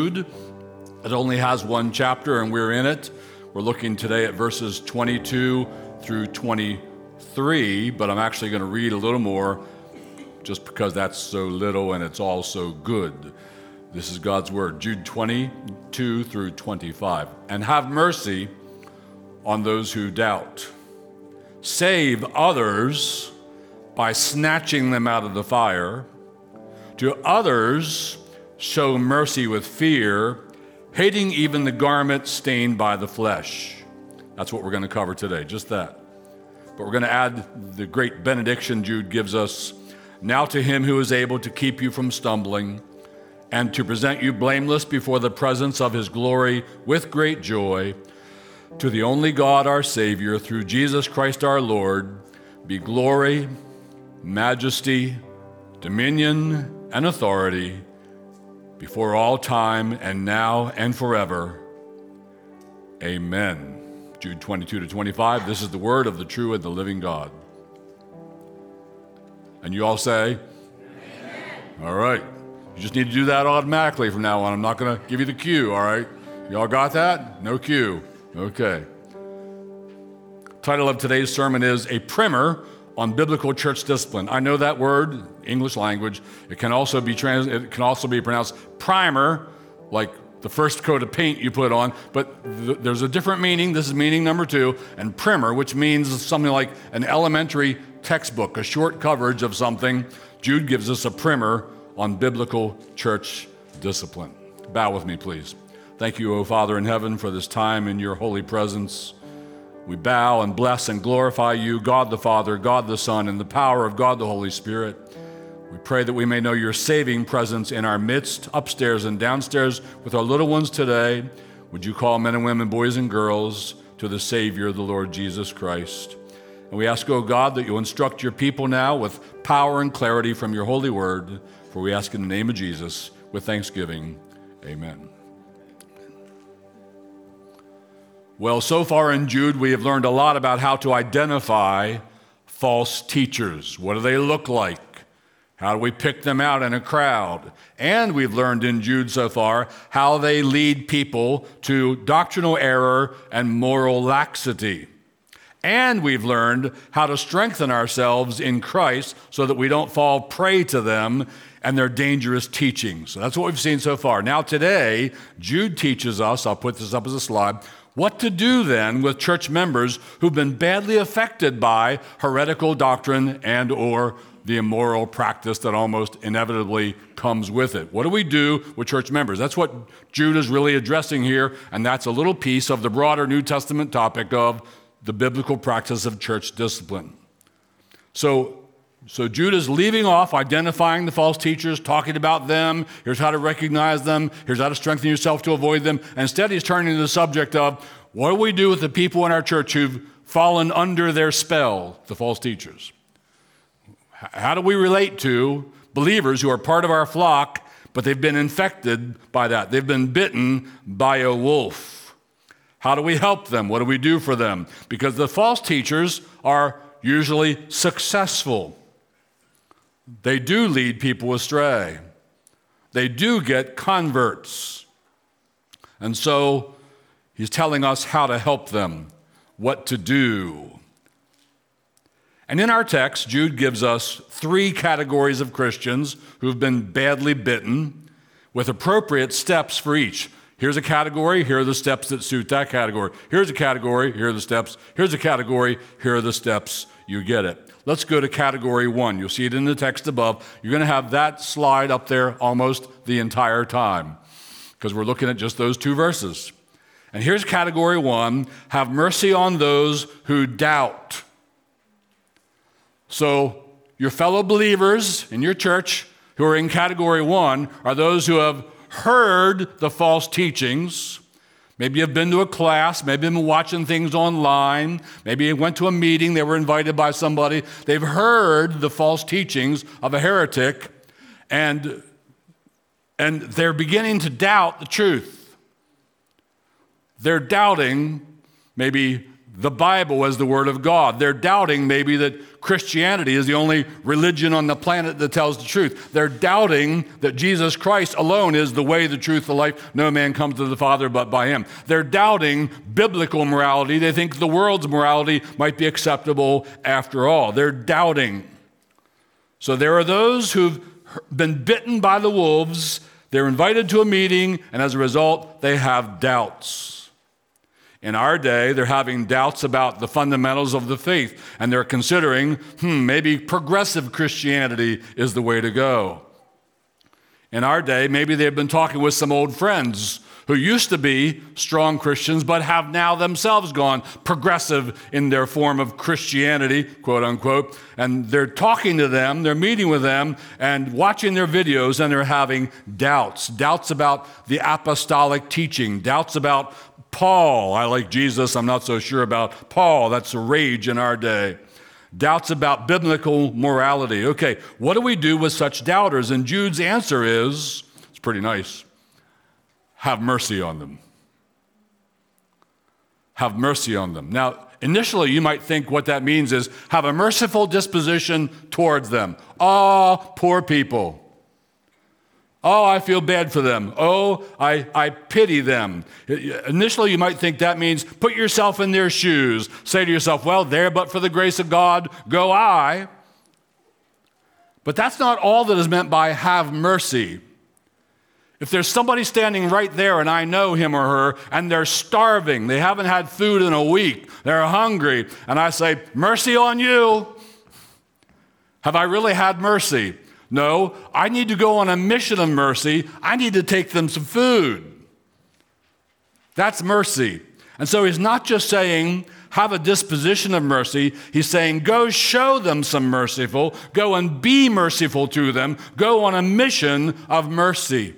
Jude. It only has one chapter, and we're in it. We're looking today at verses 22 through 23, but I'm actually going to read a little more just because that's so little and it's all so good. This is God's word, Jude 22 through 25. And have mercy on those who doubt. Save others by snatching them out of the fire. To others, show mercy with fear, hating even the garment stained by the flesh. That's what we're going to cover today, just that. But we're going to add the great benediction Jude gives us. Now to him who is able to keep you from stumbling and to present you blameless before the presence of his glory with great joy, to the only God our Savior, through Jesus Christ our Lord, be glory, majesty, dominion, and authority before all time and now and forever. Amen. Jude 22 to 25, this is the word of the true and the living God. And you all say? Amen. All right. You just need to do that automatically from now on. I'm not going to give you the cue, all right? You all got that? No cue. Okay. Title of today's sermon is A Primer on Biblical Church Discipline. I know that word, English language. It can also be pronounced primer, like the first coat of paint you put on, but there's a different meaning. This is meaning number 2, and primer, which means something like an elementary textbook, a short coverage of something. Jude gives us a primer on biblical church discipline. Bow with me, please. Thank you, O Father in heaven, for this time in your holy presence. We bow and bless and glorify you, God the Father, God the Son, and the power of God the Holy Spirit. We pray that we may know your saving presence in our midst, upstairs and downstairs with our little ones today. Would you call men and women, boys and girls, to the Savior, the Lord Jesus Christ. And we ask, O God, that you'll instruct your people now with power and clarity from your holy word. For we ask in the name of Jesus with thanksgiving. Amen. Well, so far in Jude, we have learned a lot about how to identify false teachers. What do they look like? How do we pick them out in a crowd? And we've learned in Jude so far how they lead people to doctrinal error and moral laxity. And we've learned how to strengthen ourselves in Christ so that we don't fall prey to them and their dangerous teachings. So that's what we've seen so far. Now today, Jude teaches us, I'll put this up as a slide, what to do then with church members who've been badly affected by heretical doctrine and or the immoral practice that almost inevitably comes with it. What do we do with church members? That's what Jude is really addressing here, and that's a little piece of the broader New Testament topic of the biblical practice of church discipline. So Jude is leaving off identifying the false teachers, talking about them. Here's how to recognize them. Here's how to strengthen yourself to avoid them. And instead, he's turning to the subject of what do we do with the people in our church who've fallen under their spell, the false teachers? How do we relate to believers who are part of our flock, but they've been infected by that? They've been bitten by a wolf. How do we help them? What do we do for them? Because the false teachers are usually successful. They do lead people astray. They do get converts. And so he's telling us how to help them, what to do. And in our text, Jude gives us 3 categories of Christians who've been badly bitten with appropriate steps for each. Here's a category, here are the steps that suit that category. Here's a category, here are the steps. Here's a category, here are the steps. You get it. Let's go to category 1. You'll see it in the text above. You're going to have that slide up there almost the entire time because we're looking at just those 2 verses. And here's category 1, have mercy on those who doubt. So your fellow believers in your church who are in category 1 are those who have heard the false teachings. Maybe you've been to a class, maybe you've been watching things online, maybe you went to a meeting, they were invited by somebody. They've heard the false teachings of a heretic, and they're beginning to doubt the truth. They're doubting maybe the Bible as the Word of God. They're doubting maybe that Christianity is the only religion on the planet that tells the truth. They're doubting that Jesus Christ alone is the way, the truth, the life. No man comes to the Father but by him. They're doubting biblical morality. They think the world's morality might be acceptable after all. They're doubting. So there are those who've been bitten by the wolves. They're invited to a meeting, and as a result, they have doubts. In our day, they're having doubts about the fundamentals of the faith, and they're considering, maybe progressive Christianity is the way to go. In our day, maybe they've been talking with some old friends who used to be strong Christians, but have now themselves gone progressive in their form of Christianity, quote unquote, and they're talking to them, they're meeting with them, and watching their videos, and they're having doubts about the apostolic teaching, doubts about Paul. I like Jesus, I'm not so sure about Paul. That's a rage in our day. Doubts about biblical morality. Okay, what do we do with such doubters? And Jude's answer is, it's pretty nice, have mercy on them. Have mercy on them. Now, initially you might think what that means is have a merciful disposition towards them. Oh, poor people. Oh, I feel bad for them. Oh, I pity them. Initially, you might think that means put yourself in their shoes. Say to yourself, well, there but for the grace of God, go I. But that's not all that is meant by have mercy. If there's somebody standing right there and I know him or her and they're starving, they haven't had food in a week, they're hungry, and I say, mercy on you. Have I really had mercy? No, I need to go on a mission of mercy. I need to take them some food. That's mercy. And so he's not just saying, have a disposition of mercy. He's saying, go show them some merciful. Go and be merciful to them. Go on a mission of mercy.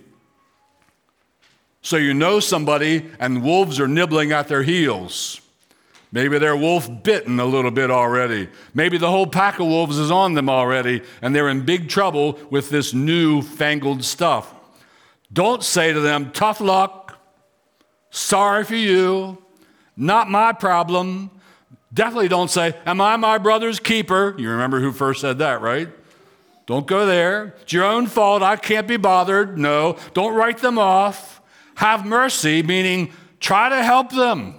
So you know somebody and wolves are nibbling at their heels. Maybe they're wolf bitten a little bit already. Maybe the whole pack of wolves is on them already, and they're in big trouble with this new-fangled stuff. Don't say to them, tough luck, sorry for you, not my problem. Definitely don't say, am I my brother's keeper? You remember who first said that, right? Don't go there. It's your own fault. I can't be bothered. No, don't write them off. Have mercy, meaning try to help them.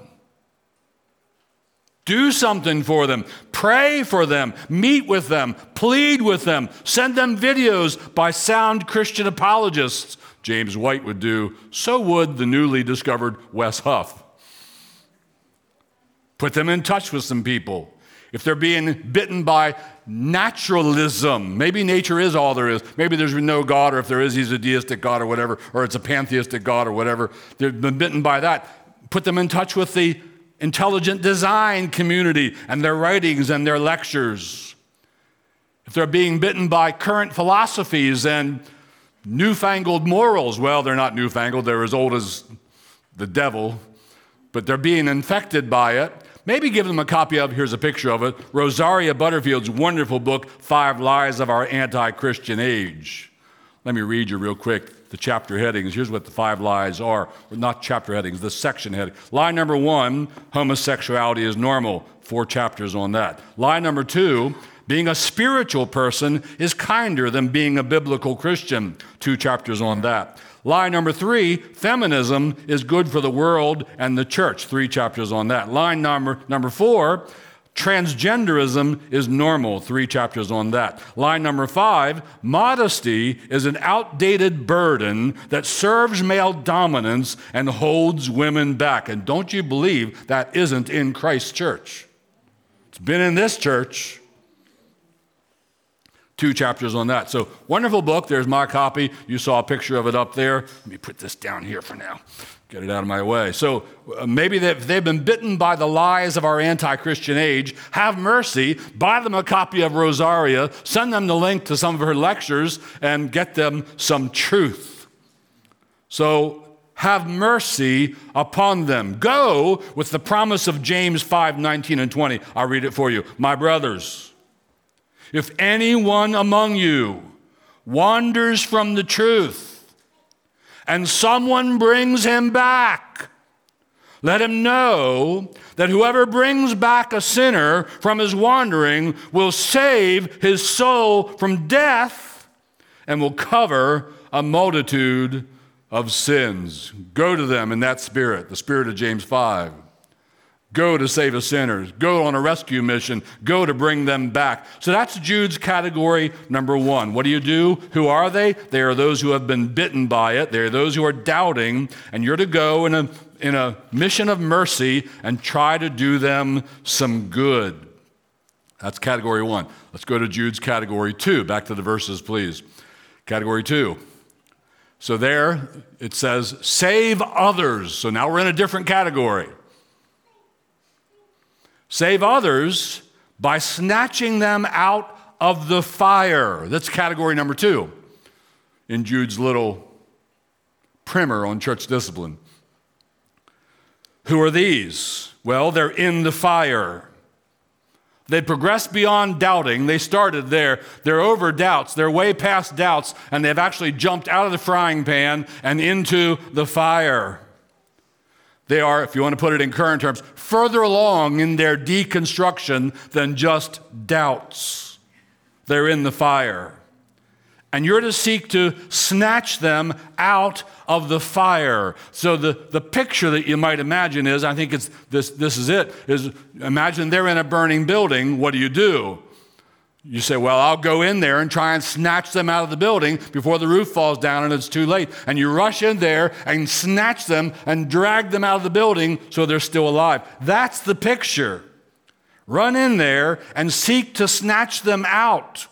Do something for them. Pray for them. Meet with them. Plead with them. Send them videos by sound Christian apologists. James White would do. So would the newly discovered Wes Huff. Put them in touch with some people. If they're being bitten by naturalism, maybe nature is all there is. Maybe there's no God, or if there is, he's a deistic God or whatever, or it's a pantheistic God or whatever. They've been bitten by that. Put them in touch with the intelligent design community and their writings and their lectures. If they're being bitten by current philosophies and newfangled morals, well, they're not newfangled, they're as old as the devil, but they're being infected by it. Maybe give them a copy of, here's a picture of it, Rosaria Butterfield's wonderful book, 5 Lies of Our Anti-Christian Age. Let me read you real quick the chapter headings. Here's what the 5 lies are. Not chapter headings, the section heading. Lie number 1, homosexuality is normal. 4 chapters on that. Lie number 2, being a spiritual person is kinder than being a biblical Christian. 2 chapters on that. Lie number 3, feminism is good for the world and the church. 3 chapters on that. Lie number 4, transgenderism is normal. 3 chapters on that. Line number 5, modesty is an outdated burden that serves male dominance and holds women back. And don't you believe that isn't in Christ's church? It's been in this church. 2 chapters on that. So wonderful book. There's my copy. You saw a picture of it up there. Let me put this down here for now. Get it out of my way. So maybe they've been bitten by the lies of our anti-Christian age. Have mercy. Buy them a copy of Rosaria. Send them the link to some of her lectures and get them some truth. So have mercy upon them. Go with the promise of James 5:19 and 20. I'll read it for you. My brothers, if anyone among you wanders from the truth, and someone brings him back, Let him know that whoever brings back a sinner from his wandering will save his soul from death and will cover a multitude of sins. Go to them in that spirit, the spirit of James 5. Go to save a sinner. Go on a rescue mission. Go to bring them back. So that's Jude's category number one. What do you do? Who are they? They are those who have been bitten by it. They are those who are doubting, and you're to go in a mission of mercy and try to do them some good. That's category one. Let's go to Jude's category two. Back to the verses, please. Category two. So there it says, save others. So now we're in a different category. Save others by snatching them out of the fire. That's category number two in Jude's little primer on church discipline. Who are these? Well, they're in the fire. They progressed beyond doubting. They started there. They're over doubts. They're way past doubts, and they've actually jumped out of the frying pan and into the fire. They are, if you want to put it in current terms, further along in their deconstruction than just doubts. They're in the fire. And you're to seek to snatch them out of the fire. So the picture that you might imagine is, I think it's this is it, is imagine they're in a burning building. What do? You say, well, I'll go in there and try and snatch them out of the building before the roof falls down and it's too late. And you rush in there and snatch them and drag them out of the building so they're still alive. That's the picture. Run in there and seek to snatch them out.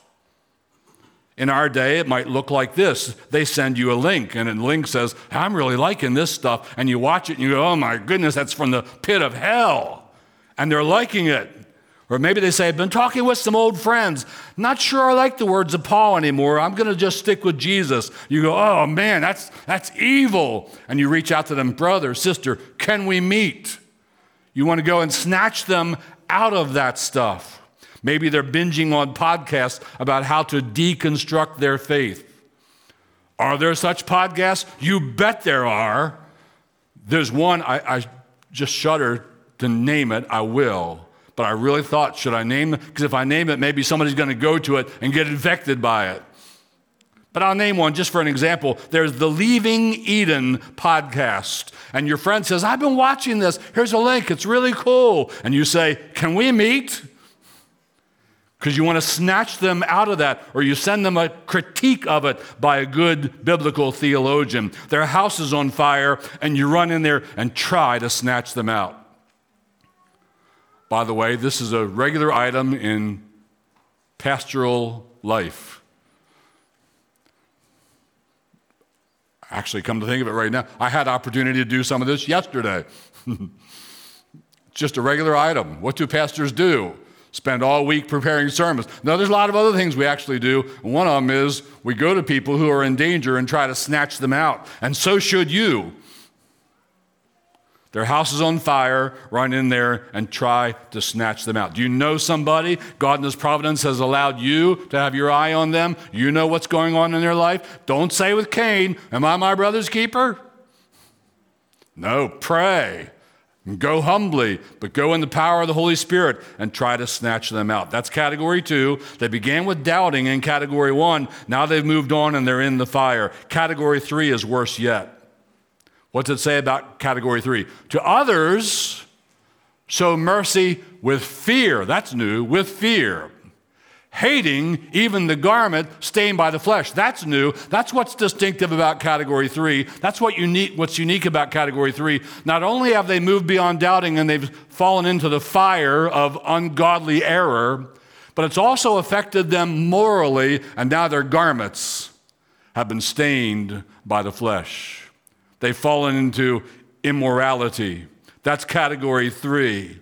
In our day, it might look like this. They send you a link, and the link says, I'm really liking this stuff. And you watch it and you go, oh my goodness, that's from the pit of hell. And they're liking it. Or maybe they say, I've been talking with some old friends. Not sure I like the words of Paul anymore. I'm going to just stick with Jesus. You go, oh man, that's evil. And you reach out to them, brother, sister, can we meet? You want to go and snatch them out of that stuff. Maybe they're binging on podcasts about how to deconstruct their faith. Are there such podcasts? You bet there are. There's one, I just shudder to name it. I will. But I really thought, should I name it? Because if I name it, maybe somebody's going to go to it and get infected by it. But I'll name one just for an example. There's the Leaving Eden podcast. And your friend says, I've been watching this. Here's a link. It's really cool. And you say, can we meet? Because you want to snatch them out of that, or you send them a critique of it by a good biblical theologian. Their house is on fire, and you run in there and try to snatch them out. By the way, this is a regular item in pastoral life. Actually, come to think of it right now, I had opportunity to do some of this yesterday. It's just a regular item. What do pastors do? Spend all week preparing sermons. Now, there's a lot of other things we actually do. One of them is we go to people who are in danger and try to snatch them out. And so should you. Their house is on fire, run in there and try to snatch them out. Do you know somebody? God in His providence has allowed you to have your eye on them. You know what's going on in their life. Don't say with Cain, am I my brother's keeper? No, pray. Go humbly, but go in the power of the Holy Spirit and try to snatch them out. That's category 2. They began with doubting in category 1. Now they've moved on and they're in the fire. Category 3 is worse yet. What's it say about category 3? To others, show mercy with fear. That's new, with fear. Hating even the garment stained by the flesh. That's new. That's what's distinctive about category 3. That's what's unique about category 3. Not only have they moved beyond doubting and they've fallen into the fire of ungodly error, but it's also affected them morally, and now their garments have been stained by the flesh. They've fallen into immorality. That's category 3.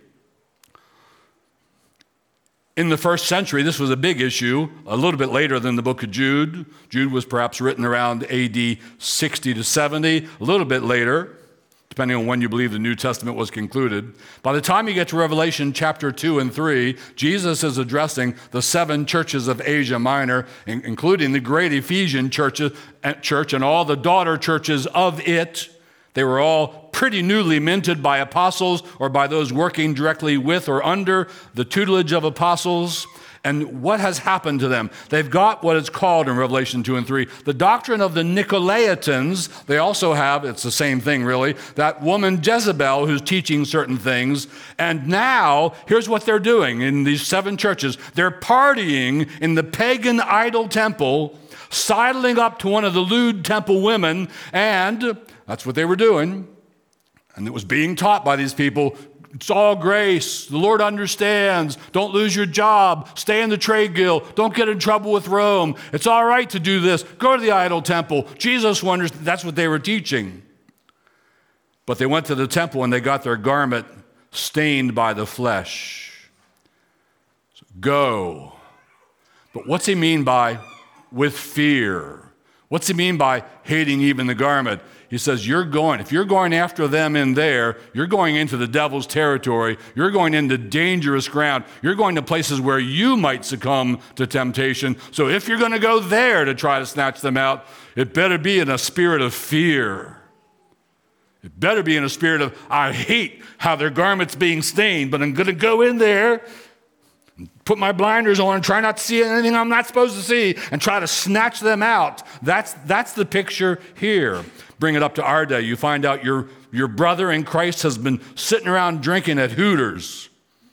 In the first century, this was a big issue, a little bit later than the book of Jude. Jude was perhaps written around AD 60 to 70, a little bit later, depending on when you believe the New Testament was concluded. By the time you get to Revelation chapter 2 and 3, Jesus is addressing the 7 churches of Asia Minor, including the great Ephesian church and all the daughter churches of it. They were all pretty newly minted by apostles or by those working directly with or under the tutelage of apostles. And what has happened to them? They've got what is called in Revelation 2 and 3, the doctrine of the Nicolaitans. They also have, it's the same thing really, that woman Jezebel who's teaching certain things. And now, here's what they're doing in these 7 churches. They're partying in the pagan idol temple, sidling up to one of the lewd temple women, and that's what they were doing. And it was being taught by these people. It's all grace. The Lord understands. Don't lose your job. Stay in the trade guild. Don't get in trouble with Rome. It's all right to do this. Go to the idol temple. Jesus wonders. That's what they were teaching. But they went to the temple and they got their garment stained by the flesh. So, go. But what's he mean by with fear? What's he mean by hating even the garment? He says, if you're going after them in there, you're going into the devil's territory. You're going into dangerous ground. You're going to places where you might succumb to temptation. So if you're going to go there to try to snatch them out, it better be in a spirit of fear. It better be in a spirit of, I hate how their garment's being stained, but I'm going to go in there, put my blinders on and try not to see anything I'm not supposed to see and try to snatch them out. That's the picture here. Bring it up to our day. You find out your brother in Christ has been sitting around drinking at Hooters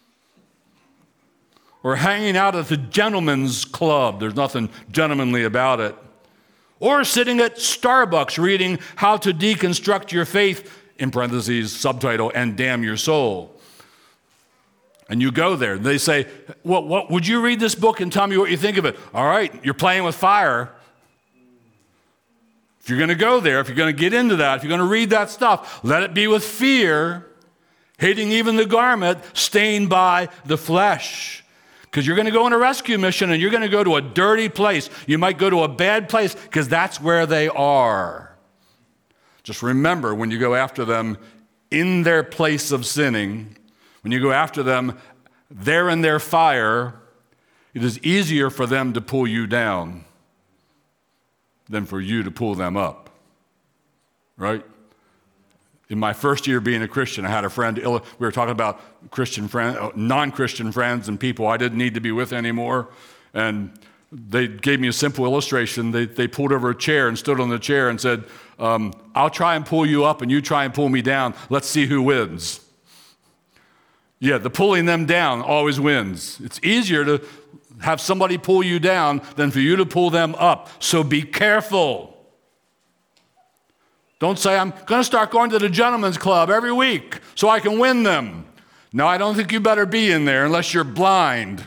or hanging out at the gentleman's club. There's nothing gentlemanly about it. Or sitting at Starbucks reading How to Deconstruct Your Faith, in parentheses, subtitle, and Damn Your Soul. And you go there, and they say, what would you read this book and tell me what you think of it? All right, you're playing with fire. If you're going to go there, if you're going to get into that, if you're going to read that stuff, let it be with fear, hating even the garment stained by the flesh. Because you're going to go on a rescue mission and you're going to go to a dirty place. You might go to a bad place because that's where they are. Just remember, when you go after them in their place of sinning, when you go after them there in their fire, it is easier for them to pull you down than for you to pull them up, right? In my first year being a Christian, I had a friend, we were talking about Christian friends, non-Christian friends and people I didn't need to be with anymore, and they gave me a simple illustration. They pulled over a chair and stood on the chair and said, I'll try and pull you up and you try and pull me down. Let's see who wins. Yeah, the pulling them down always wins. It's easier to have somebody pull you down than for you to pull them up. So be careful. Don't say, I'm going to start going to the gentleman's club every week so I can win them. No, I don't think you better be in there unless you're blind.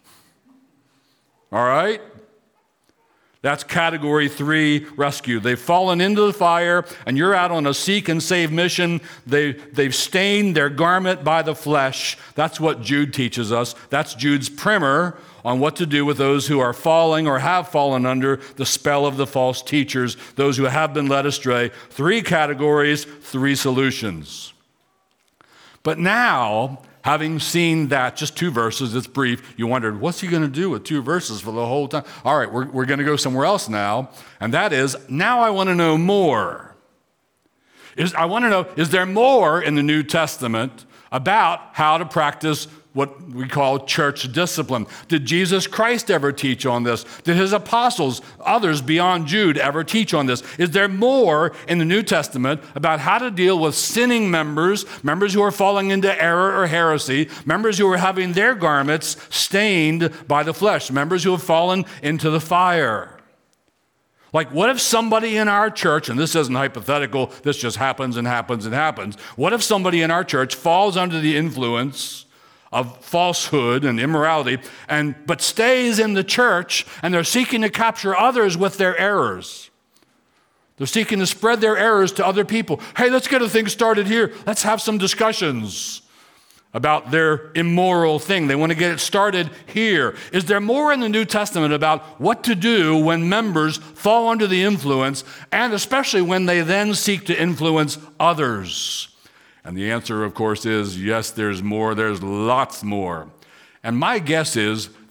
All right? That's category 3 rescue. They've fallen into the fire, and you're out on a seek and save mission. They've stained their garment by the flesh. That's what Jude teaches us. That's Jude's primer on what to do with those who are falling or have fallen under the spell of the false teachers, those who have been led astray. 3 categories, 3 solutions. But now, having seen that, just 2 verses, it's brief, you wondered, what's he going to do with 2 verses for the whole time? All right, we're going to go somewhere else now, and that is, now I want to know more. I want to know, is there more in the New Testament about how to practice what we call church discipline? Did Jesus Christ ever teach on this? Did his apostles, others beyond Jude, ever teach on this? Is there more in the New Testament about how to deal with sinning members who are falling into error or heresy, members who are having their garments stained by the flesh, members who have fallen into the fire? Like, what if somebody in our church, and this isn't hypothetical, this just happens and happens and happens. What if somebody in our church falls under the influence of falsehood and immorality, but stays in the church, and they're seeking to capture others with their errors? They're seeking to spread their errors to other people. Hey, let's get a thing started here. Let's have some discussions about their immoral thing. They want to get it started here. Is there more in the New Testament about what to do when members fall under the influence, and especially when they then seek to influence others? And the answer, of course, is yes, there's more. There's lots more. And my guess is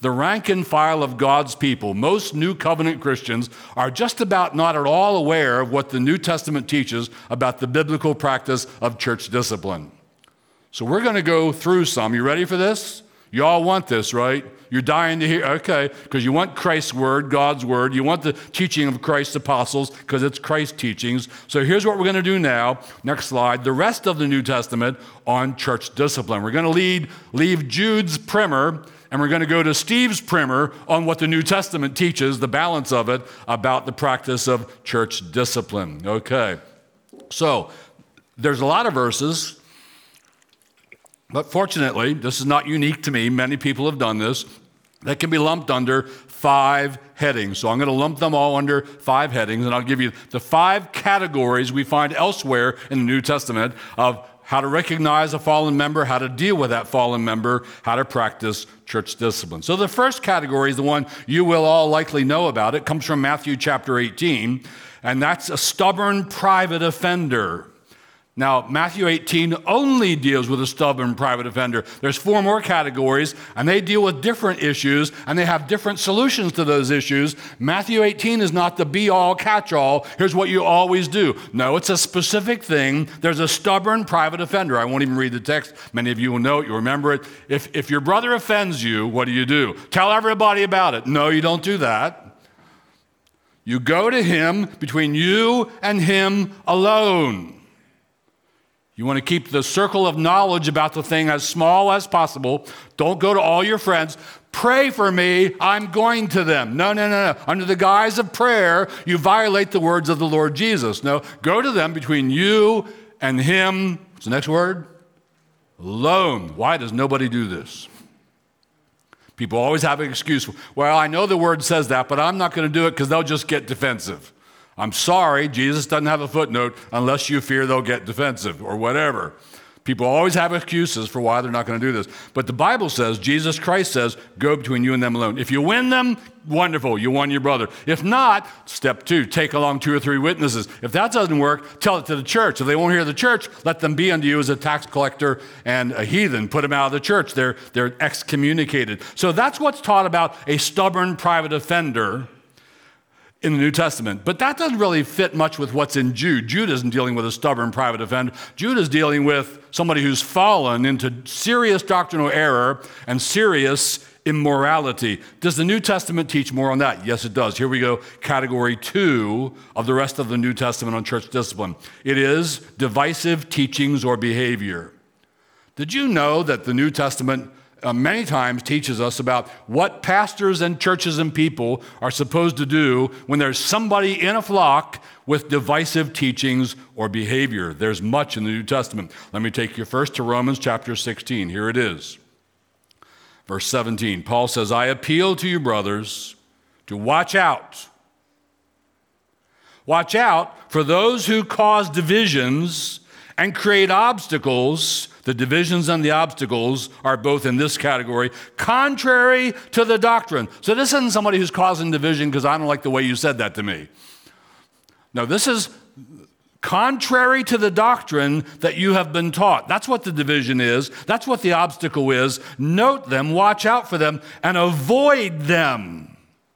the rank and file of God's people, most New Covenant Christians, are just about not at all aware of what the New Testament teaches about the biblical practice of church discipline. So we're going to go through some. You ready for this? You all want this, right? You're dying to hear, okay, because you want Christ's word, God's word. You want the teaching of Christ's apostles because it's Christ's teachings. So here's what we're going to do now. Next slide. The rest of the New Testament on church discipline. We're going to leave Jude's primer, and we're going to go to Steve's primer on what the New Testament teaches, the balance of it, about the practice of church discipline. Okay. So there's a lot of verses. But fortunately, this is not unique to me. Many people have done this. That can be lumped under 5 headings. So I'm going to lump them all under 5 headings, and I'll give you the 5 categories we find elsewhere in the New Testament of how to recognize a fallen member, how to deal with that fallen member, how to practice church discipline. So the first category is the one you will all likely know about. It comes from Matthew chapter 18, and that's a stubborn private offender. Now, Matthew 18 only deals with a stubborn private offender. There's 4 more categories, and they deal with different issues, and they have different solutions to those issues. Matthew 18 is not the be-all, catch-all. Here's what you always do. No, it's a specific thing. There's a stubborn private offender. I won't even read the text. Many of you will know it. You remember it. If your brother offends you, what do? Tell everybody about it. No, you don't do that. You go to him between you and him alone. You want to keep the circle of knowledge about the thing as small as possible. Don't go to all your friends. Pray for me, I'm going to them. No. Under the guise of prayer, you violate the words of the Lord Jesus. No, go to them between you and him. What's the next word? Alone. Why does nobody do this? People always have an excuse. Well, I know the word says that, but I'm not going to do it because they'll just get defensive. I'm sorry, Jesus doesn't have a footnote unless you fear they'll get defensive or whatever. People always have excuses for why they're not going to do this. But the Bible says, Jesus Christ says, go between you and them alone. If you win them, wonderful, you won your brother. If not, step 2, take along 2 or 3 witnesses. If that doesn't work, tell it to the church. If they won't hear the church, let them be unto you as a tax collector and a heathen. Put them out of the church. They're excommunicated. So that's what's taught about a stubborn private offender in the New Testament. But that doesn't really fit much with what's in Jude. Jude isn't dealing with a stubborn private offender. Jude is dealing with somebody who's fallen into serious doctrinal error and serious immorality. Does the New Testament teach more on that? Yes, it does. Here we go. Category 2 of the rest of the New Testament on church discipline. It is divisive teachings or behavior. Did you know that the New Testament many times teaches us about what pastors and churches and people are supposed to do when there's somebody in a flock with divisive teachings or behavior? There's much in the New Testament. Let me take you first to Romans chapter 16. Here it is. Verse 17. Paul says, I appeal to you, brothers, to watch out. Watch out for those who cause divisions and create obstacles. The divisions and the obstacles are both in this category, contrary to the doctrine. So this isn't somebody who's causing division because I don't like the way you said that to me. No, this is contrary to the doctrine that you have been taught. That's what the division is. That's what the obstacle is. Note them, watch out for them, and avoid them.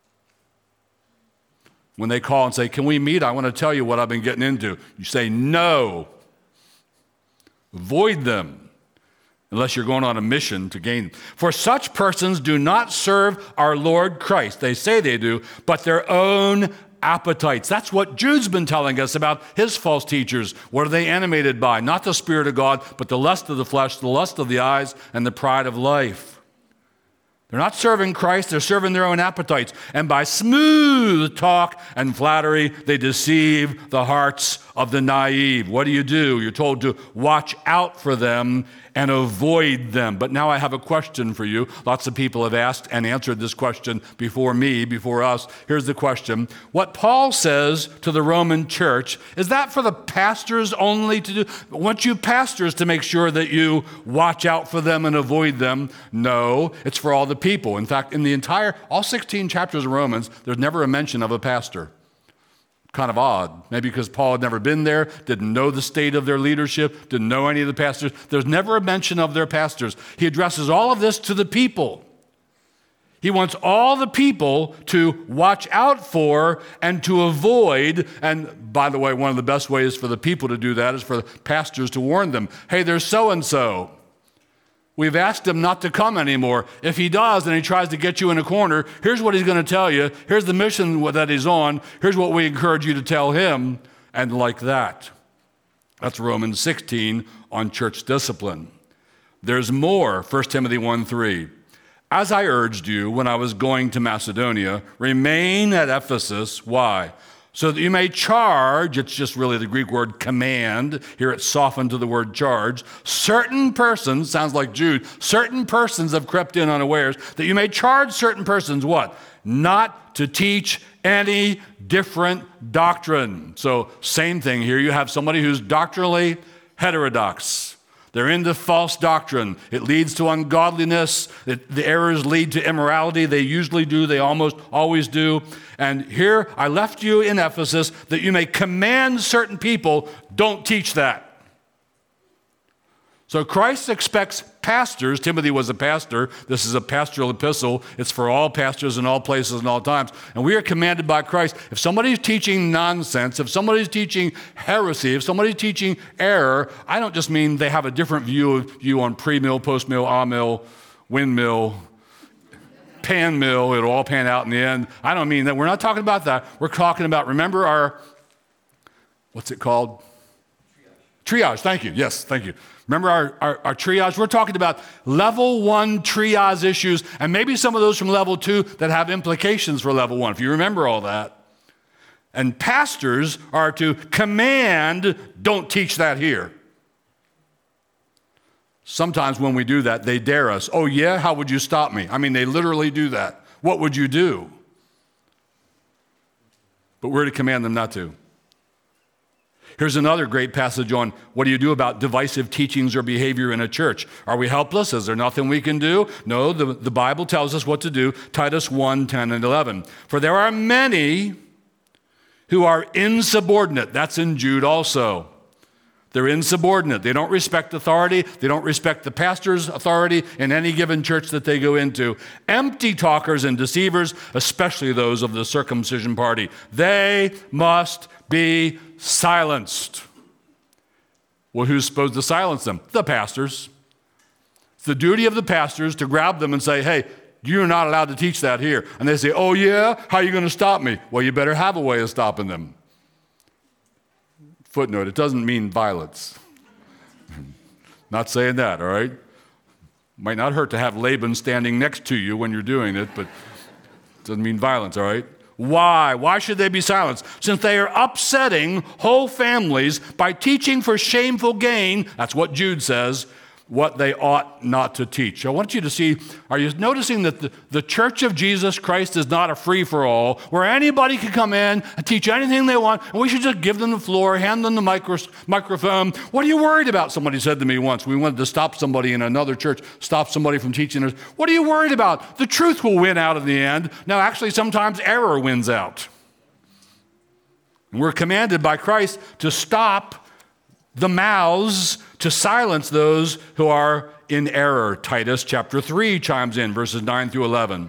When they call and say, can we meet? I want to tell you what I've been getting into. You say, no. Avoid them, unless you're going on a mission to gain them. For such persons do not serve our Lord Christ. They say they do, but their own appetites. That's what Jude's been telling us about his false teachers. What are they animated by? Not the Spirit of God, but the lust of the flesh, the lust of the eyes, and the pride of life. They're not serving Christ, they're serving their own appetites. And by smooth talk and flattery, they deceive the hearts of the naive. What do? You're told to watch out for them and avoid them. But now I have a question for you. Lots of people have asked and answered this question before me, before us. Here's the question. What Paul says to the Roman church, is that for the pastors only to do? I want you pastors to make sure that you watch out for them and avoid them. No, it's for all the people. In fact, in all 16 chapters of Romans, there's never a mention of a pastor. Kind of odd. Maybe because Paul had never been there, didn't know the state of their leadership, didn't know any of the pastors. There's never a mention of their pastors. He addresses all of this to the people. He wants all the people to watch out for and to avoid. And by the way, one of the best ways for the people to do that is for the pastors to warn them. Hey, there's so-and-so. We've asked him not to come anymore. If he does and he tries to get you in a corner, here's what he's going to tell you. Here's the mission that he's on. Here's what we encourage you to tell him. And like that. That's Romans 16 on church discipline. There's more, 1 Timothy 1:3. As I urged you when I was going to Macedonia, remain at Ephesus. Why? So that you may charge, it's just really the Greek word command. Here it's softened to the word charge. Certain persons, sounds like Jude, certain persons have crept in unawares, that you may charge certain persons, what? Not to teach any different doctrine. So same thing here. You have somebody who's doctrinally heterodox. They're into false doctrine. It leads to ungodliness. The errors lead to immorality. They usually do. They almost always do. And here, I left you in Ephesus that you may command certain people, don't teach that. So Christ expects pastors. Timothy was a pastor. This is a pastoral epistle. It's for all pastors in all places and all times. And we are commanded by Christ. If somebody's teaching nonsense, if somebody's teaching heresy, if somebody's teaching error, I don't just mean they have a different view of you on pre-mill, post-mill, ah-mill, windmill, pan mill. It'll all pan out in the end. I don't mean that. We're not talking about that. We're talking about, remember our, what's it called? Triage. Thank you. Yes, thank you. Remember our triage? We're talking about level 1 triage issues, and maybe some of those from level 2 that have implications for level 1, if you remember all that. And pastors are to command, don't teach that here. Sometimes when we do that, they dare us. Oh yeah, how would you stop me? I mean, they literally do that. What would you do? But we're to command them not to. Here's another great passage on what do you do about divisive teachings or behavior in a church. Are we helpless? Is there nothing we can do? No, the Bible tells us what to do. Titus 1, 10, and 11. For there are many who are insubordinate. That's in Jude also. They're insubordinate. They don't respect authority. They don't respect the pastor's authority in any given church that they go into. Empty talkers and deceivers, especially those of the circumcision party. They must be silenced. Well, who's supposed to silence them? The pastors. It's the duty of the pastors to grab them and say, hey, you're not allowed to teach that here. And they say, oh yeah? How are you going to stop me? Well, you better have a way of stopping them. Footnote, it doesn't mean violence. Not saying that, all right? Might not hurt to have Laban standing next to you when you're doing it, but it doesn't mean violence, all right? Why? Why should they be silenced? Since they are upsetting whole families by teaching for shameful gain, that's what Jude says, what they ought not to teach. I want you to see, are you noticing that the Church of Jesus Christ is not a free-for-all where anybody can come in and teach anything they want, and we should just give them the floor, hand them the microphone. What are you worried about? Somebody said to me once, we wanted to stop somebody in another church, stop somebody from teaching us. What are you worried about? The truth will win out in the end. Now, actually, sometimes error wins out. And we're commanded by Christ to stop the mouths, to silence those who are in error. Titus chapter 3 chimes in, verses 9 through 11.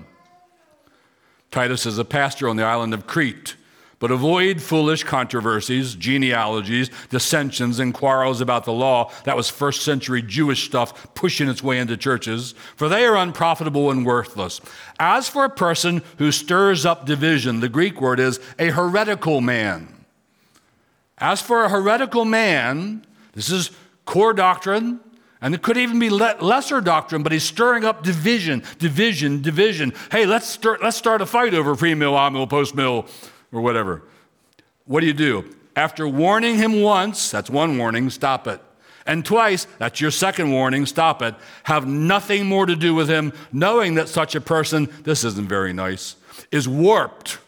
Titus is a pastor on the island of Crete. But avoid foolish controversies, genealogies, dissensions, and quarrels about the law. That was first century Jewish stuff pushing its way into churches. For they are unprofitable and worthless. As for a person who stirs up division, the Greek word is a heretical man. As for a heretical man, this is core doctrine, and it could even be lesser doctrine, but he's stirring up division. Hey, let's start a fight over pre-mill, ah-mill, post-mill, or whatever. What do? After warning him once, that's one warning, stop it. And twice, that's your second warning, stop it. Have nothing more to do with him, knowing that such a person, this isn't very nice, is warped.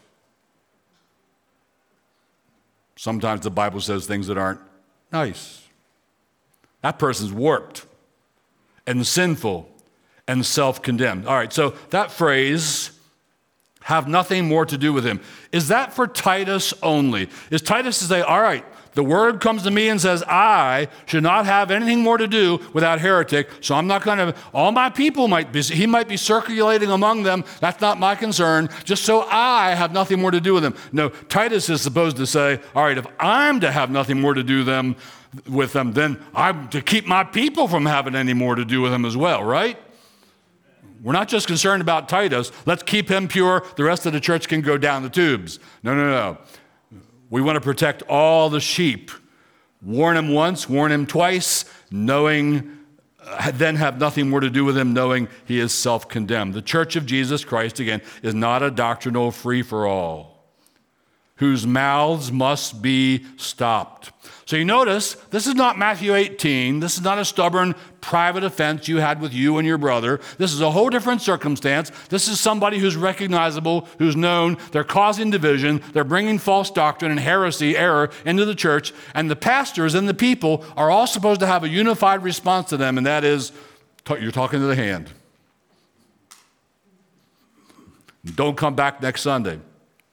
Sometimes the Bible says things that aren't nice. That person's warped and sinful and self-condemned. All right, so that phrase, have nothing more to do with him, is that for Titus only? Is Titus to say, all right, The word comes to me and says, I should not have anything more to do with that heretic, so I'm not going to, all my people he might be circulating among them. That's not my concern, just so I have nothing more to do with him. No, Titus is supposed to say, all right, if I'm to have nothing more to do with them, then I'm to keep my people from having any more to do with them as well, right? We're not just concerned about Titus. Let's keep him pure. The rest of the church can go down the tubes. No. We want to protect all the sheep. Warn him once, warn him twice, then have nothing more to do with him, knowing he is self-condemned. The Church of Jesus Christ, again, is not a doctrinal free-for-all, whose mouths must be stopped. So you notice, this is not Matthew 18. This is not a stubborn private offense you had with you and your brother. This is a whole different circumstance. This is somebody who's recognizable, who's known. They're causing division. They're bringing false doctrine and heresy, error into the church. And the pastors and the people are all supposed to have a unified response to them, and that is, you're talking to the hand. Don't come back next Sunday.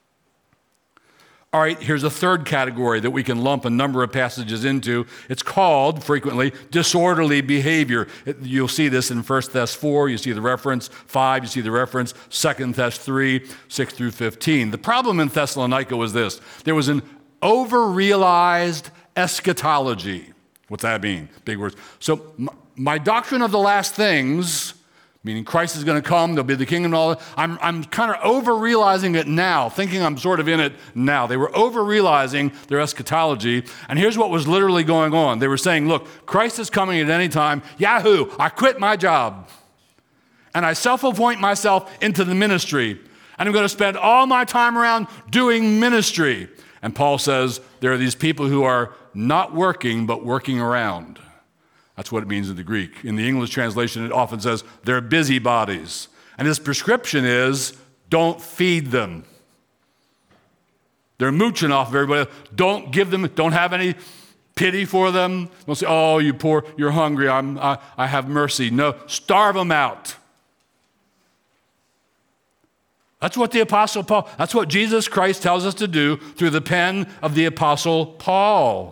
All right, here's a third category that we can lump a number of passages into. It's called, frequently, disorderly behavior. You'll see this in 1 Thess 4, you see the reference, 5, you see the reference, 2 Thess 3, 6 through 15. The problem in Thessalonica was this. There was an over-realized eschatology. What's that mean? Big words. So my doctrine of the last things, meaning Christ is going to come, there'll be the kingdom and all that. I'm kind of over-realizing it now, thinking I'm sort of in it now. They were over-realizing their eschatology, and here's what was literally going on. They were saying, look, Christ is coming at any time. Yahoo, I quit my job, and I self-appoint myself into the ministry, and I'm going to spend all my time around doing ministry. And Paul says there are these people who are not working, but working around. That's what it means in the Greek. In the English translation, it often says they're busybodies. And his prescription is, don't feed them. They're mooching off of everybody. Don't give them, don't have any pity for them. Don't say, oh, you poor, you're hungry, I have mercy. No, starve them out. That's what the Apostle Paul, that's what Jesus Christ tells us to do through the pen of the Apostle Paul.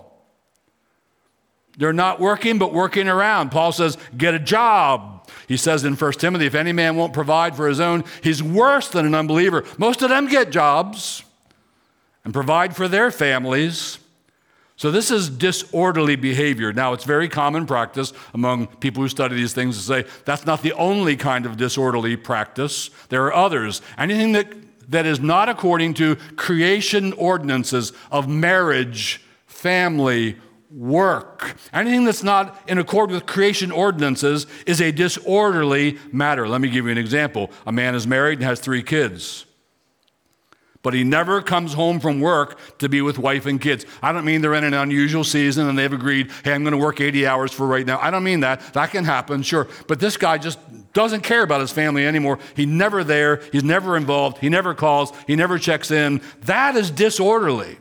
They're not working, but working around. Paul says, get a job. He says in 1 Timothy, if any man won't provide for his own, he's worse than an unbeliever. Most of them get jobs and provide for their families. So this is disorderly behavior. Now, it's very common practice among people who study these things to say, that's not the only kind of disorderly practice. There are others. Anything that is not according to creation ordinances of marriage, family, work. Anything that's not in accord with creation ordinances is a disorderly matter. Let me give you an example. A man is married and has 3 kids, but he never comes home from work to be with wife and kids. I don't mean they're in an unusual season and they've agreed, hey, I'm going to work 80 hours for right now. I don't mean that. That can happen, sure. But this guy just doesn't care about his family anymore. He's never there. He's never involved. He never calls. He never checks in. That is disorderly.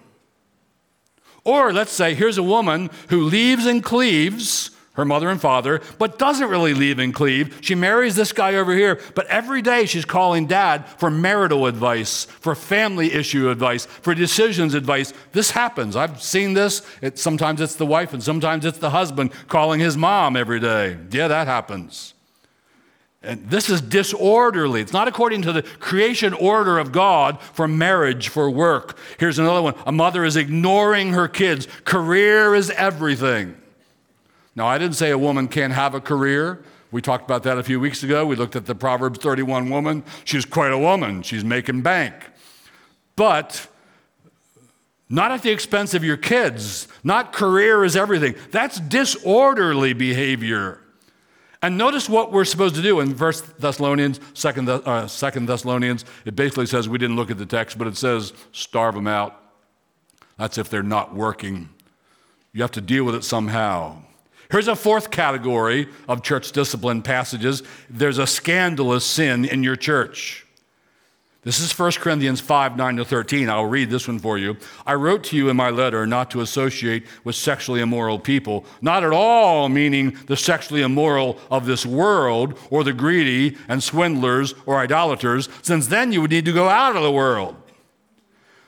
Or let's say here's a woman who leaves and cleaves, her mother and father, but doesn't really leave and cleave. She marries this guy over here, but every day she's calling dad for marital advice, for family issue advice, for decisions advice. This happens. I've seen this. Sometimes it's the wife and sometimes it's the husband calling his mom every day. Yeah, that happens. And this is disorderly. It's not according to the creation order of God for marriage, for work. Here's another one. A mother is ignoring her kids. Career is everything. Now, I didn't say a woman can't have a career. We talked about that a few weeks ago. We looked at the Proverbs 31 woman. She's quite a woman. She's making bank. But not at the expense of your kids. Not career is everything. That's disorderly behavior. And notice what we're supposed to do in 1 Thessalonians, 2 Thessalonians. It basically says, we didn't look at the text, but it says, starve them out. That's if they're not working. You have to deal with it somehow. Here's a fourth category of church discipline passages. There's a scandalous sin in your church. This is 1 Corinthians 5, 9 to 13. I'll read this one for you. I wrote to you in my letter not to associate with sexually immoral people, not at all meaning the sexually immoral of this world or the greedy and swindlers or idolaters, since then you would need to go out of the world.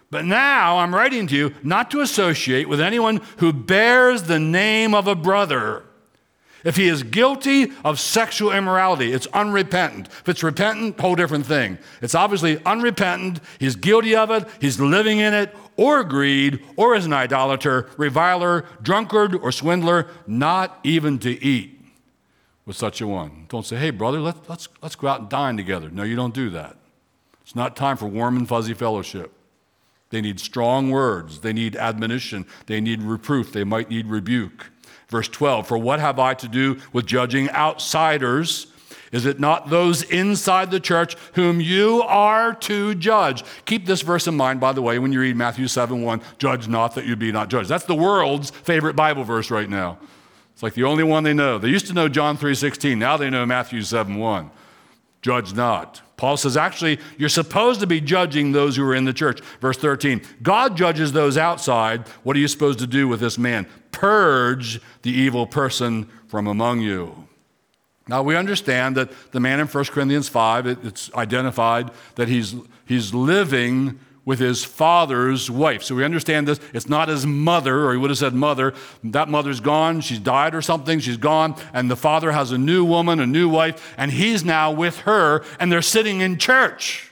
But now I'm writing to you not to associate with anyone who bears the name of a brother. If he is guilty of sexual immorality, it's unrepentant. If it's repentant, whole different thing. It's obviously unrepentant. He's guilty of it. He's living in it, or greed, or is an idolater, reviler, drunkard, or swindler, not even to eat with such a one. Don't say, hey, brother, let's go out and dine together. No, you don't do that. It's not time for warm and fuzzy fellowship. They need strong words. They need admonition. They need reproof. They might need rebuke. Verse 12, for what have I to do with judging outsiders? Is it not those inside the church whom you are to judge? Keep this verse in mind, by the way, when you read Matthew 7:1, judge not that you be not judged. That's the world's favorite Bible verse right now. It's like the only one they know. They used to know John 3:16. Now they know Matthew 7:1. Judge not. Paul says, actually, you're supposed to be judging those who are in the church. Verse 13, God judges those outside. What are you supposed to do with this man? Purge the evil person from among you. Now, we understand that the man in 1 Corinthians 5, it's identified that he's living with his father's wife. So we understand this. It's not his mother, or he would have said mother. That mother's gone. She's died or something. She's gone. And the father has a new woman, a new wife, and he's now with her, and they're sitting in church.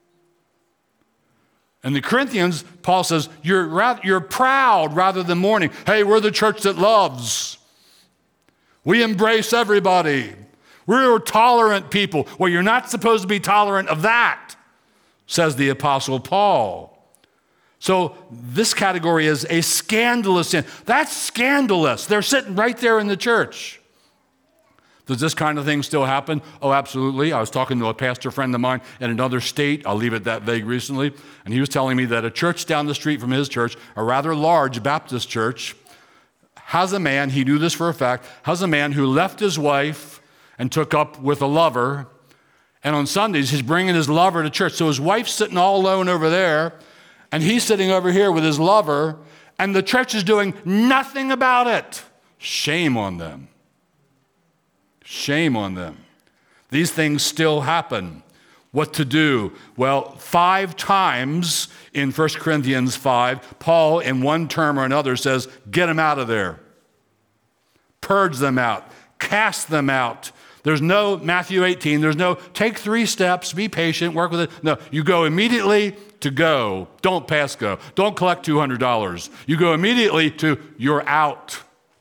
And the Corinthians, Paul says, you're proud rather than mourning. Hey, we're the church that loves. We embrace everybody. We're tolerant people. Well, you're not supposed to be tolerant of that, says the Apostle Paul. So this category is a scandalous sin. That's scandalous. They're sitting right there in the church. Does this kind of thing still happen? Oh, absolutely. I was talking to a pastor friend of mine in another state. I'll leave it that vague recently. And he was telling me that a church down the street from his church, a rather large Baptist church, has a man, he knew this for a fact, has a man who left his wife and took up with a lover. And on Sundays, he's bringing his lover to church. So his wife's sitting all alone over there, and he's sitting over here with his lover, and the church is doing nothing about it. Shame on them. Shame on them. These things still happen. What to do? Well, 5 times in 1 Corinthians 5, Paul, in one term or another, says, get them out of there. Purge them out. Cast them out. There's no, Matthew 18, there's no take 3 steps, be patient, work with it. No, you go immediately to go. Don't pass go. Don't collect $200. You go immediately to you're out.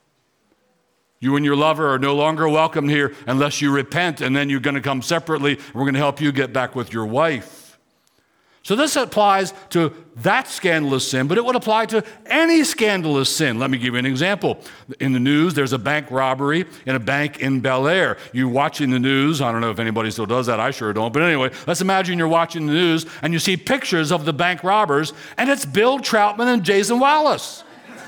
You and your lover are no longer welcome here unless you repent, and then you're going to come separately, and we're going to help you get back with your wife. So this applies to that scandalous sin, but it would apply to any scandalous sin. Let me give you an example. In the news, there's a bank robbery in a bank in Bel Air. You're watching the news. I don't know if anybody still does that. I sure don't. But anyway, let's imagine you're watching the news, and you see pictures of the bank robbers, and it's Bill Troutman and Jason Wallace.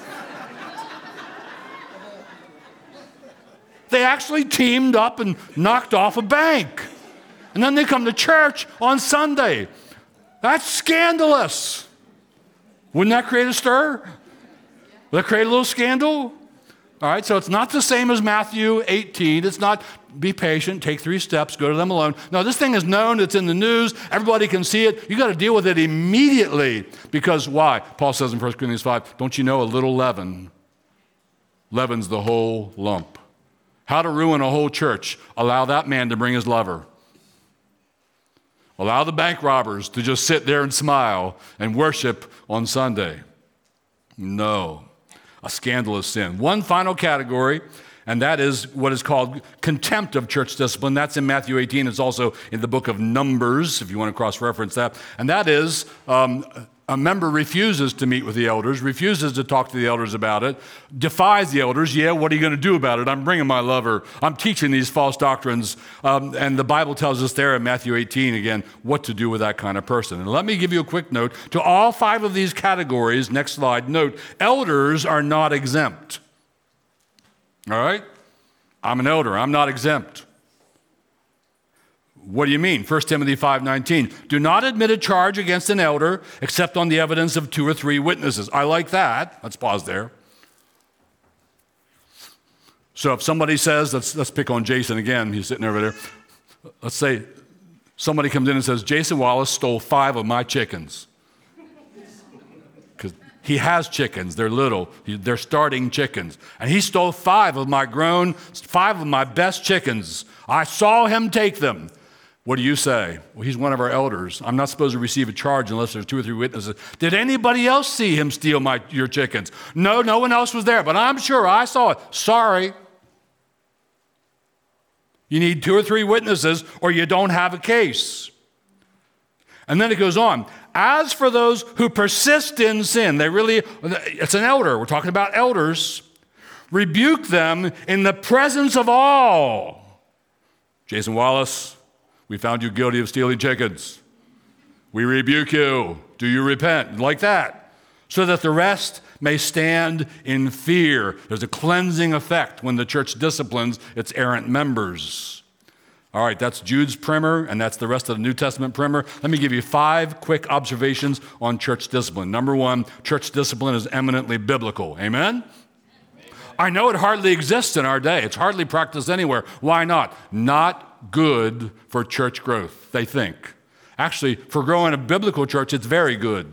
They actually teamed up and knocked off a bank. And then they come to church on Sunday. That's scandalous. Wouldn't that create a stir? Would that create a little scandal? All right, so it's not the same as Matthew 18. It's not be patient, take 3 steps, go to them alone. No, this thing is known. It's in the news. Everybody can see it. You got to deal with it immediately. Because why? Paul says in 1 Corinthians 5, don't you know a little leaven leavens the whole lump? How to ruin a whole church. Allow that man to bring his lover. Allow the bank robbers to just sit there and smile and worship on Sunday. No, a scandalous sin. One final category, and that is what is called contempt of church discipline. That's in Matthew 18. It's also in the book of Numbers, if you want to cross-reference that. And that is a member refuses to meet with the elders, refuses to talk to the elders about it, defies the elders. Yeah, what are you going to do about it? I'm bringing my lover. I'm teaching these false doctrines. And the Bible tells us there in Matthew 18, again, what to do with that kind of person. And let me give you a quick note. To all 5 of these categories, next slide, note, elders are not exempt. All right? I'm an elder. I'm not exempt. What do you mean? 1 Timothy 5:19. Do not admit a charge against an elder except on the evidence of 2 or 3 witnesses. I like that. Let's pause there. So if somebody says, let's pick on Jason again. He's sitting over there. Let's say somebody comes in and says, Jason Wallace stole 5 of my chickens. He has chickens. They're little. They're starting chickens. And he stole 5 of my best chickens. I saw him take them. What do you say? Well, he's one of our elders. I'm not supposed to receive a charge unless there's 2 or 3 witnesses. Did anybody else see him steal your chickens? No, no one else was there, but I'm sure I saw it. Sorry. You need 2 or 3 witnesses or you don't have a case. And then it goes on. As for those who persist in sin, it's an elder. We're talking about elders. Rebuke them in the presence of all. Jason Wallace, we found you guilty of stealing chickens. We rebuke you. Do you repent? Like that. So that the rest may stand in fear. There's a cleansing effect when the church disciplines its errant members. All right, that's Jude's primer, and that's the rest of the New Testament primer. Let me give you 5 quick observations on church discipline. Number 1, church discipline is eminently biblical. Amen? I know it hardly exists in our day. It's hardly practiced anywhere. Why not? Not good for church growth, they think. Actually, for growing a biblical church, it's very good.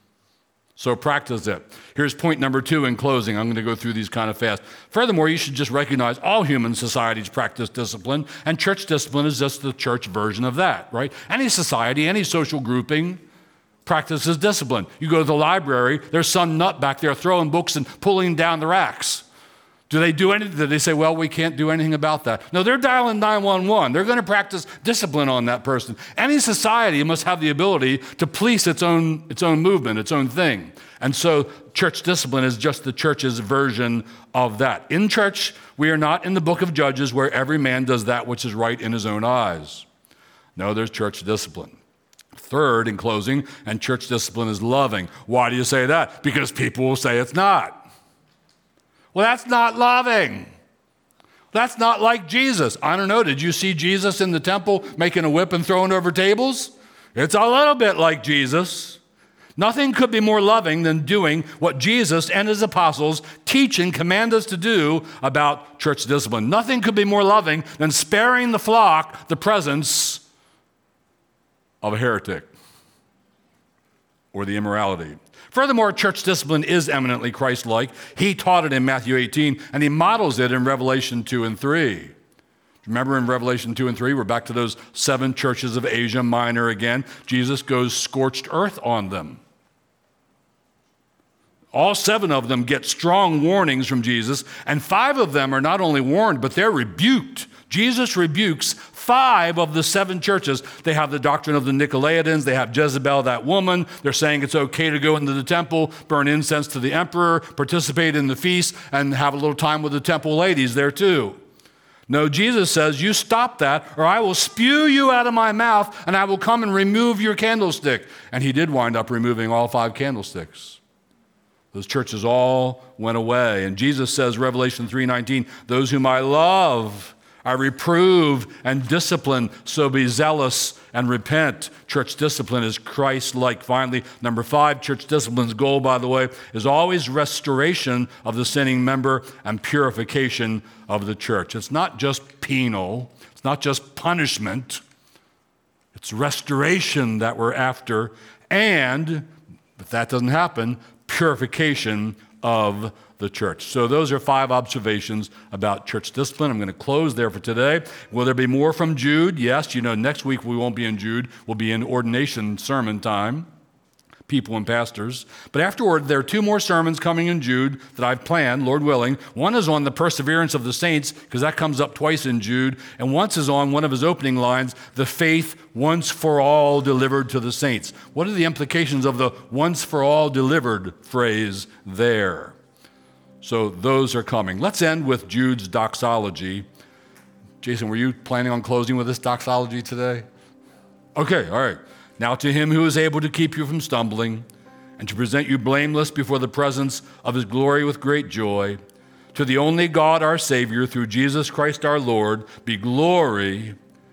So practice it. Here's point number 2 in closing. I'm going to go through these kind of fast. Furthermore, you should just recognize all human societies practice discipline, and church discipline is just the church version of that, right? Any society, any social grouping practices discipline. You go to the library, there's some nut back there throwing books and pulling down the racks. Do they do anything? Do they say, well, we can't do anything about that? No, they're dialing 911. They're going to practice discipline on that person. Any society must have the ability to police its own movement, its own thing. And so church discipline is just the church's version of that. In church, we are not in the book of Judges where every man does that which is right in his own eyes. No, there's church discipline. Third, in closing, and church discipline is loving. Why do you say that? Because people will say it's not. Well, that's not loving. That's not like Jesus. I don't know, did you see Jesus in the temple making a whip and throwing over tables? It's a little bit like Jesus. Nothing could be more loving than doing what Jesus and his apostles teach and command us to do about church discipline. Nothing could be more loving than sparing the flock the presence of a heretic or the immorality. Furthermore, church discipline is eminently Christ-like. He taught it in Matthew 18, and he models it in Revelation 2 and 3. Remember in Revelation 2 and 3, we're back to those 7 churches of Asia Minor again. Jesus goes scorched earth on them. All 7 of them get strong warnings from Jesus, and 5 of them are not only warned, but they're rebuked. Jesus rebukes 5 of the 7 churches. They have the doctrine of the Nicolaitans. They have Jezebel, that woman. They're saying it's okay to go into the temple, burn incense to the emperor, participate in the feast, and have a little time with the temple ladies there too. No, Jesus says, you stop that, or I will spew you out of my mouth, and I will come and remove your candlestick. And he did wind up removing all 5 candlesticks. Those churches all went away. And Jesus says, Revelation 3:19, those whom I love, I reprove and discipline, so be zealous and repent. Church discipline is Christ-like. Finally, number 5, church discipline's goal, by the way, is always restoration of the sinning member and purification of the church. It's not just penal. It's not just punishment. It's restoration that we're after. And, if that doesn't happen, purification of the church. So those are 5 observations about church discipline. I'm going to close there for today. Will there be more from Jude? Yes. Next week we won't be in Jude. We'll be in ordination sermon time, people and pastors. But afterward, there are 2 more sermons coming in Jude that I've planned, Lord willing. One is on the perseverance of the saints, because that comes up twice in Jude. And once is on one of his opening lines, the faith once for all delivered to the saints. What are the implications of the once for all delivered phrase there? So those are coming. Let's end with Jude's doxology. Jason, were you planning on closing with this doxology today? Okay, all right. Now to him who is able to keep you from stumbling and to present you blameless before the presence of his glory with great joy, to the only God our Savior, through Jesus Christ our Lord, be glory,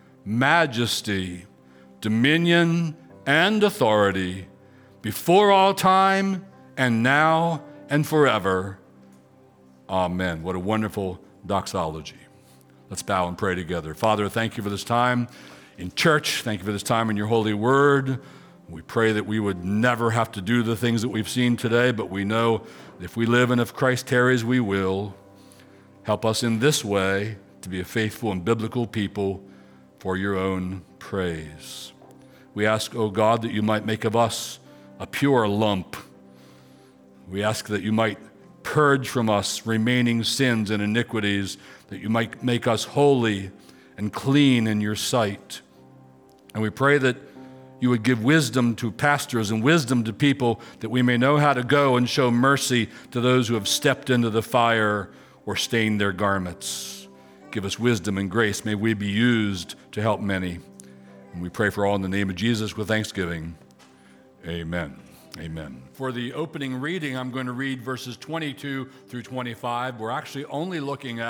majesty, dominion, and authority before all time and now and forever. Amen. What a wonderful doxology. Let's bow and pray together. Father, thank you for this time in church. Thank you for this time in your holy word. We pray that we would never have to do the things that we've seen today, but we know if we live and if Christ tarries, we will. Help us in this way to be a faithful and biblical people for your own praise. We ask, O God, that you might make of us a pure lump. We ask that you might purge from us remaining sins and iniquities, that you might make us holy and clean in your sight. And we pray that you would give wisdom to pastors and wisdom to people, that we may know how to go and show mercy to those who have stepped into the fire or stained their garments. Give us wisdom and grace. May we be used to help many. And we pray for all in the name of Jesus with thanksgiving. Amen. Amen. For the opening reading, I'm going to read verses 22 through 25. We're actually only looking at